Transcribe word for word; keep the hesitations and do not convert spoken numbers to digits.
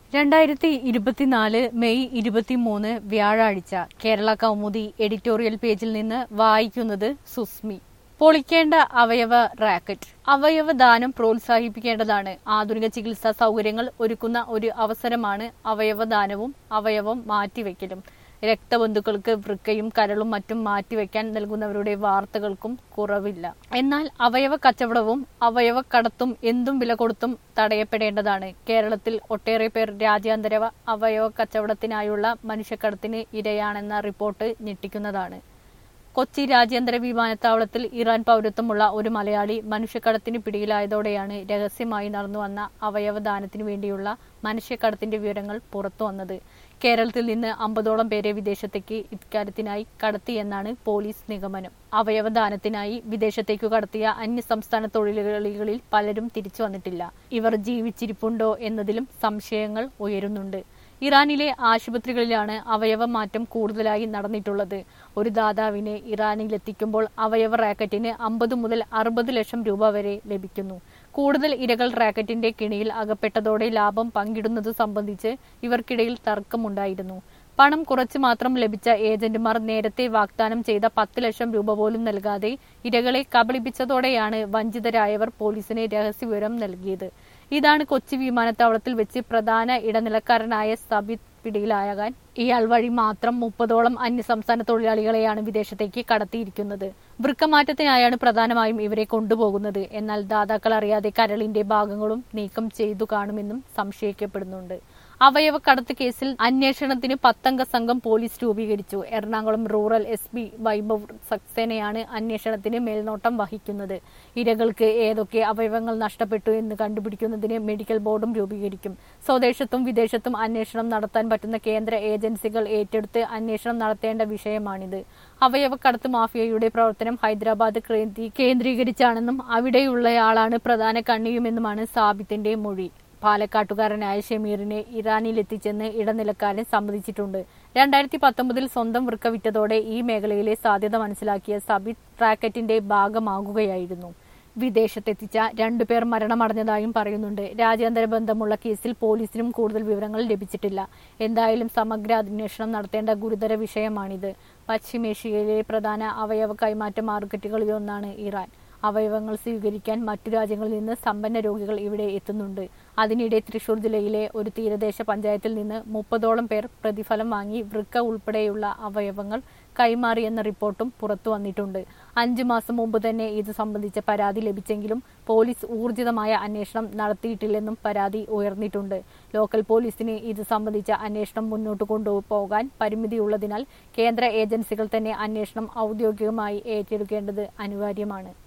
രണ്ടായിരത്തി ഇരുപത്തിനാല് മെയ് ഇരുപത്തിമൂന്ന് വ്യാഴാഴ്ച കേരള കൗമുദി എഡിറ്റോറിയൽ പേജിൽ നിന്ന് വായിക്കുന്നത് സുസ്മി. പൊളിക്കേണ്ട അവയവ റാക്കറ്റ്. അവയവദാനം പ്രോത്സാഹിപ്പിക്കേണ്ടതാണ്. ആധുനിക ചികിത്സാ സൗകര്യങ്ങൾ ഒരുക്കുന്ന ഒരു അവസരമാണ് അവയവദാനവും അവയവം മാറ്റിവെക്കലും. രക്തബന്ധുക്കൾക്ക് വൃക്കയും കരളും മറ്റും മാറ്റിവെക്കാൻ നൽകുന്നവരുടെ വാർത്തകൾക്കും കുറവില്ല. എന്നാൽ അവയവ കച്ചവടവും അവയവ കടത്തും എന്തും വില കൊടുത്തും തടയപ്പെടേണ്ടതാണ്. കേരളത്തിൽ ഒട്ടേറെ പേർ രാജ്യാന്തര അവയവ കച്ചവടത്തിനായുള്ള മനുഷ്യക്കടത്തിന് ഇരയാണെന്ന റിപ്പോർട്ട് ഞെട്ടിക്കുന്നതാണ്. കൊച്ചി രാജ്യാന്തര വിമാനത്താവളത്തിൽ ഇറാൻ പൗരത്വമുള്ള ഒരു മലയാളി മനുഷ്യക്കടത്തിന് പിടിയിലായതോടെയാണ് രഹസ്യമായി നടന്നുവന്ന അവയവദാനത്തിനു വേണ്ടിയുള്ള മനുഷ്യക്കടത്തിന്റെ വിവരങ്ങൾ പുറത്തുവന്നത്. കേരളത്തിൽ നിന്ന് അമ്പതോളം പേരെ വിദേശത്തേക്ക് ഇക്കാര്യത്തിനായി കടത്തിയെന്നാണ് പോലീസ് നിഗമനം. അവയവദാനത്തിനായി വിദേശത്തേക്കു കടത്തിയ അന്യസംസ്ഥാന തൊഴിലാളികളിൽ പലരും തിരിച്ചു വന്നിട്ടില്ല. ഇവർ ജീവിച്ചിരിപ്പുണ്ടോ എന്നതിലും സംശയങ്ങൾ ഉയരുന്നുണ്ട്. ഇറാനിലെ ആശുപത്രികളിലാണ് അവയവ മാറ്റം കൂടുതലായി നടന്നിട്ടുള്ളത്. ഒരു ദാതാവിനെ ഇറാനിലെത്തിക്കുമ്പോൾ അവയവ റാക്കറ്റിന് അമ്പത് മുതൽ അറുപത് ലക്ഷം രൂപ വരെ ലഭിക്കുന്നു. കൂടുതൽ ഇരകൾ റാക്കറ്റിന്റെ കിണിയിൽ അകപ്പെട്ടതോടെ ലാഭം പങ്കിടുന്നത് സംബന്ധിച്ച് ഇവർക്കിടയിൽ തർക്കമുണ്ടായിരുന്നു. പണം കുറച്ച് മാത്രം ലഭിച്ച ഏജന്റുമാർ നേരത്തെ വാഗ്ദാനം ചെയ്ത പത്ത് ലക്ഷം രൂപ പോലും നൽകാതെ ഇരകളെ കബളിപ്പിച്ചതോടെയാണ് വഞ്ചിതരായവർ പോലീസിന് രഹസ്യവിവരം നൽകിയത്. ഇതാണ് കൊച്ചി വിമാനത്താവളത്തിൽ വെച്ച് പ്രധാന ഇടനിലക്കാരനായ സബിത് പിടിയിലാകാൻ ഇയാൾ വഴി മാത്രം മുപ്പതോളം അന്യസംസ്ഥാന തൊഴിലാളികളെയാണ് വിദേശത്തേക്ക് കടത്തിയിരിക്കുന്നത്. വൃക്കമാറ്റത്തിനായാണ് പ്രധാനമായും ഇവരെ കൊണ്ടുപോകുന്നത്. എന്നാൽ ദാതാക്കൾ അറിയാതെ കരളിന്റെ ഭാഗങ്ങളും നീക്കം ചെയ്തു കാണുമെന്നും സംശയിക്കപ്പെടുന്നുണ്ട്. അവയവക്കടത്ത് കേസിൽ അന്വേഷണത്തിന് പത്തംഗ സംഘം പോലീസ് രൂപീകരിച്ചു. Ernakulam rural S P Vaibhav സക്സേനയാണ് അന്വേഷണത്തിന് മേൽനോട്ടം വഹിക്കുന്നത്. ഇരകൾക്ക് ഏതൊക്കെ അവയവങ്ങൾ നഷ്ടപ്പെട്ടു എന്ന് കണ്ടുപിടിക്കുന്നതിന് മെഡിക്കൽ ബോർഡും രൂപീകരിക്കും. സ്വദേശത്തും വിദേശത്തും അന്വേഷണം നടത്താൻ പറ്റുന്ന കേന്ദ്ര ഏജൻസികൾ ഏറ്റെടുത്ത് അന്വേഷണം നടത്തേണ്ട വിഷയമാണിത്. അവയവക്കടത്ത് മാഫിയയുടെ പ്രവർത്തനം ഹൈദരാബാദ് കേന്ദ്രീകരിച്ചാണെന്നും അവിടെയുള്ളയാളാണ് പ്രധാന കണ്ണിയുമെന്നുമാണ് സാബിത്തിന്റെ മൊഴി. പാലക്കാട്ടുകാരനായ ഷമീറിനെ ഇറാനിലെത്തിച്ചെന്ന് ഇടനിലക്കാരൻ സമ്മതിച്ചിട്ടുണ്ട്. രണ്ടായിരത്തി പത്തൊമ്പതിൽ സ്വന്തം വൃക്ക വിറ്റതോടെ ഈ മേഖലയിലെ സാധ്യത മനസ്സിലാക്കിയ സബിത് റാക്കറ്റിന്റെ ഭാഗമാകുകയായിരുന്നു. വിദേശത്തെത്തിച്ച രണ്ടുപേർ മരണമടഞ്ഞതായും പറയുന്നുണ്ട്. രാജ്യാന്തര ബന്ധമുള്ള കേസിൽ പോലീസിനും കൂടുതൽ വിവരങ്ങൾ ലഭിച്ചിട്ടില്ല. എന്തായാലും സമഗ്ര അന്വേഷണം നടത്തേണ്ട ഗുരുതര വിഷയമാണിത്. പശ്ചിമേഷ്യയിലെ പ്രധാന അവയവ കൈമാറ്റ മാർക്കറ്റുകളിലൊന്നാണ് ഇറാൻ. അവയവങ്ങൾ സ്വീകരിക്കാൻ മറ്റു രാജ്യങ്ങളിൽ നിന്ന് സമ്പന്ന രോഗികൾ ഇവിടെ എത്തുന്നുണ്ട്. അതിനിടെ തൃശൂർ ജില്ലയിലെ ഒരു തീരദേശ പഞ്ചായത്തിൽ നിന്ന് മുപ്പതോളം പേർ പ്രതിഫലം വാങ്ങി വൃക്ക ഉൾപ്പെടെയുള്ള അവയവങ്ങൾ കൈമാറിയെന്ന റിപ്പോർട്ടും പുറത്തു വന്നിട്ടുണ്ട്. അഞ്ചു മാസം മുമ്പ് തന്നെ ഇത് സംബന്ധിച്ച പരാതി ലഭിച്ചെങ്കിലും പോലീസ് ഊർജിതമായ അന്വേഷണം നടത്തിയിട്ടില്ലെന്നും പരാതി ഉയർന്നിട്ടുണ്ട്. ലോക്കൽ പോലീസിന് ഇത് സംബന്ധിച്ച അന്വേഷണം മുന്നോട്ട് കൊണ്ടുപോകാൻ പരിമിതിയുള്ളതിനാൽ കേന്ദ്ര ഏജൻസികൾ തന്നെ അന്വേഷണം ഔദ്യോഗികമായി ഏറ്റെടുക്കേണ്ടത് അനിവാര്യമാണ്.